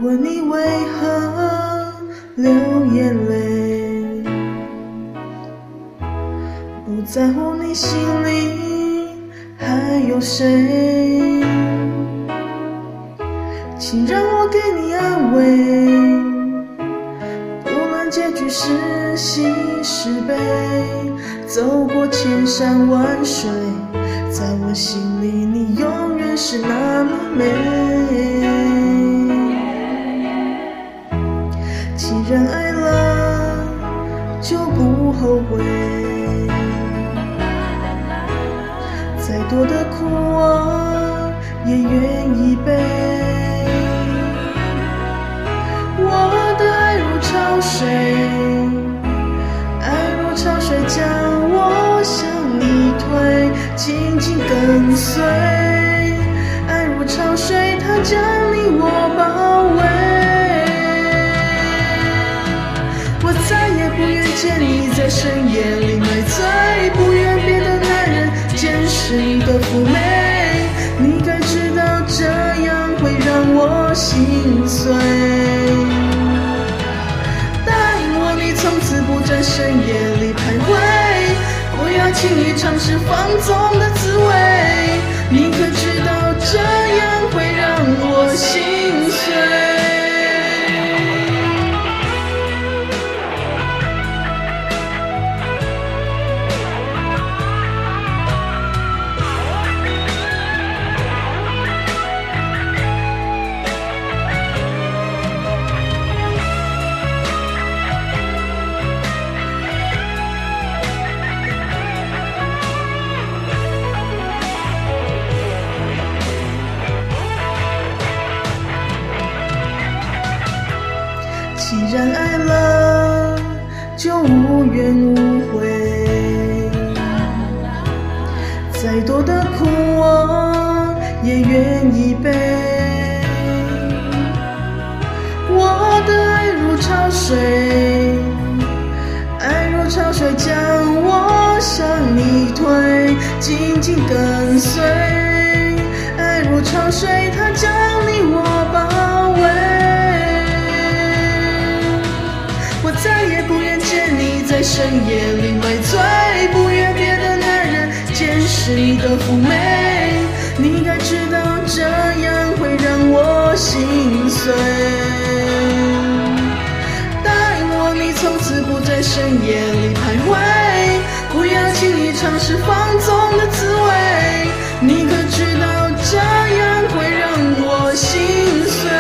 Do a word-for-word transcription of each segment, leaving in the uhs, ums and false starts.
问你为何流眼泪，不在乎你心里还有谁，请让我给你安慰，不论结局是喜是悲，走过千山万水，在我心里你永远是那么美。既然爱了就不后悔，再多的苦我也愿意背。我的爱如潮水，爱如潮水将我向你推，紧紧跟随。爱如潮水，它将你我包围。我再也不愿见你在深夜里买醉，不愿别的男人见识你的妩媚。你该知道这样会让我心碎。答应我，你从此不在深夜里徘徊，不要轻易尝试放纵的滋味。你可知道这样会让我心碎。既然爱了就无怨无悔，再多的苦我也愿意背。我的爱如潮水，爱如潮水将我向你推，紧紧跟随。爱如潮水，它将你我包围。我再也不愿见你在深夜里买醉，不愿别的男人见识你的妩媚。你该知道这样会让我心碎。答应我，你从此不在深夜里徘徊，不要轻易尝试放纵的滋味。你可知道这样会让我心碎。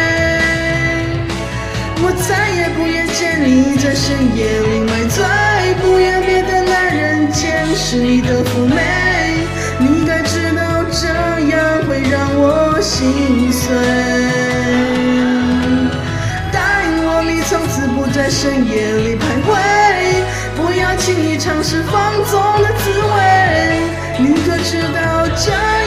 我再也不愿见你在深夜里买醉，不愿别的男人见识你的妩媚。你该知道这样会让我心碎。答应我，你从此不在深夜里徘徊，不要轻易尝试放纵的滋味。你可知道这